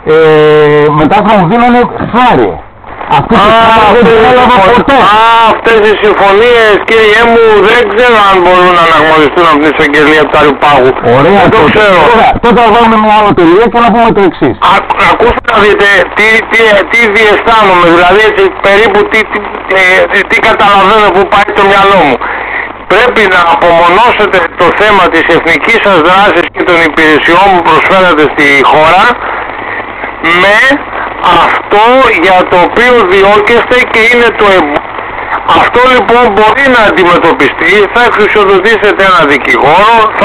μετά θα μου δίνανε χάρη. Αυτή δεν έλαβα ποτέ. Αυτές οι συμφωνίες, κύριε μου, δεν ξέρω αν μπορούν να αναγνωριστούν από την εισαγγελία του Άριου Πάγου. Ωραία, δεν το ξέρω. Τότε θα βάλουμε μια άλλο τελεία και να πούμε το εξής. Ακούστε να δείτε τι διαισθάνομαι, δηλαδή περίπου τι καταλαβαίνω που πάει το μυαλό μου. Πρέπει να απομονώσετε το θέμα της εθνικής σας δράσης και των υπηρεσιών που προσφέρατε στη χώρα με αυτό για το οποίο διώκεστε και είναι το Αυτό λοιπόν μπορεί να αντιμετωπιστεί, θα εξουσιοδοτήσετε ένα δικηγόρο,